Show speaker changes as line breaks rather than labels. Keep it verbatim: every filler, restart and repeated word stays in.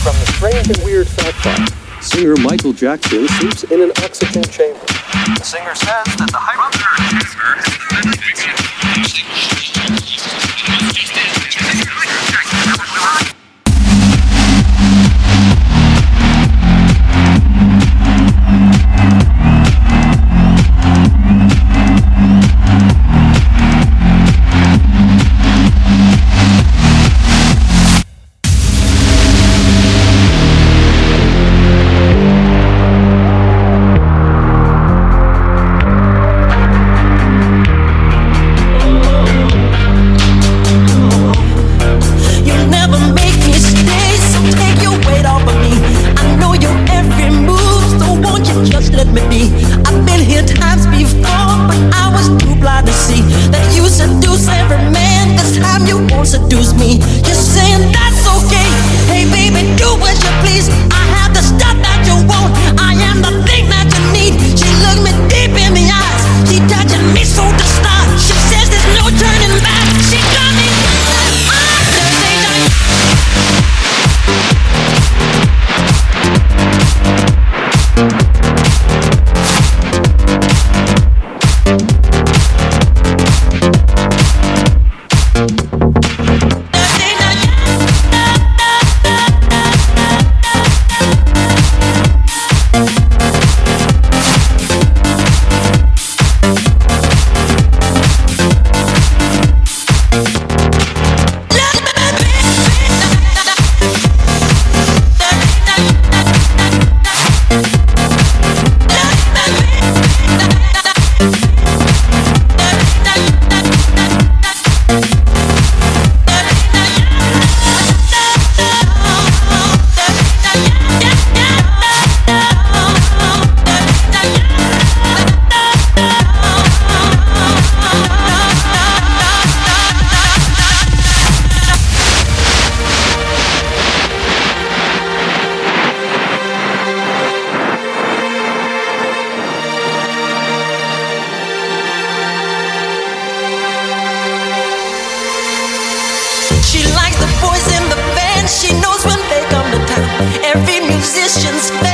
From the strange and weird fact file, singer Michael Jackson sleeps in an oxygen chamber. The singer says that the seduce me. You're saying that's okay. Hey baby, do as you please. I have the stuff that you want. I am the thing that you need. She looked me deep in the eyes. She touching me so to start. She says there's no turning back. She got me. She likes the boys in the band. She knows when they come to town. Every musician's fan.